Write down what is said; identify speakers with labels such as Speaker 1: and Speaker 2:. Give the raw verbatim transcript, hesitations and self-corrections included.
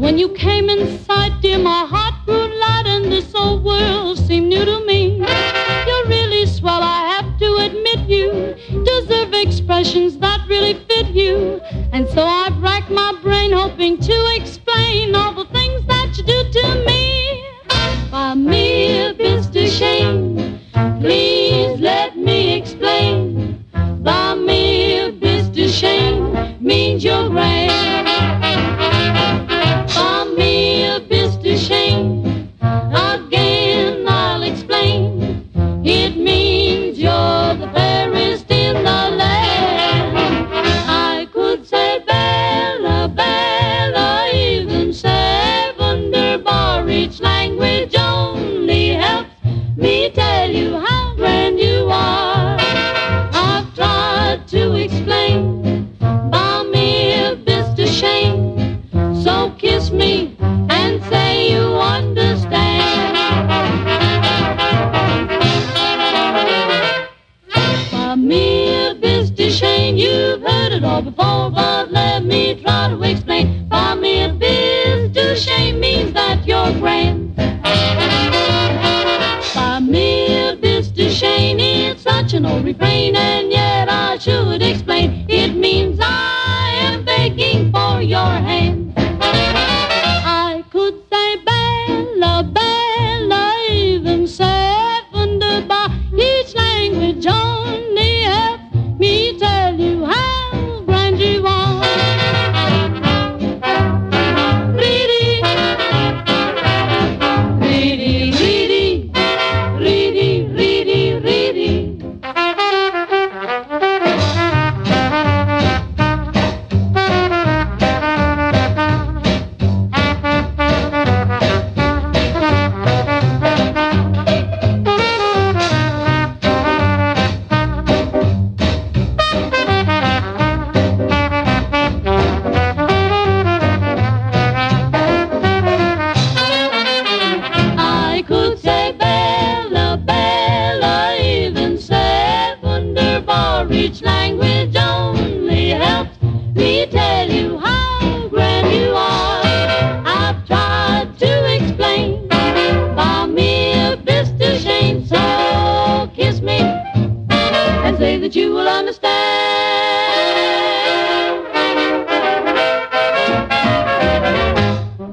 Speaker 1: When you came in sight, dear, my heart grew light and this old world seemed new to me. You're really swell, I have to admit you deserve expressions that really fit you. And so I've racked my brain hoping to explain all the things that you do to me. By me, Mister Shane, please let me explain. By me, Mister Shane, means you're grand. By me, Mister Shane, again I'll explain. It means you're the fairest in the land. I could say Bella, Bella, even say wunderbar. Each language only helps me tell you how grand you are. I've tried to explain. By me, Mister Shane, so kiss me and say you understand. By me, Mister Shane, you've heard it all before, but let me try to explain. By me, Mister Shane means that you're grand. By me, Mister Shane, it's such an old refrain, and yet I should explain. It means I am begging for your hand. I could say Bella, Bella, even say wunderbar. Each language only helps me tell you how grand you are. Reedy, reedy, reedy, reedy, reedy, reedy. I could say Bella, Bella, even say wunderbar. Each language only helps me tell you how grand you are. I've tried to explain. By me, Mister Shane, so kiss me and say that you will understand.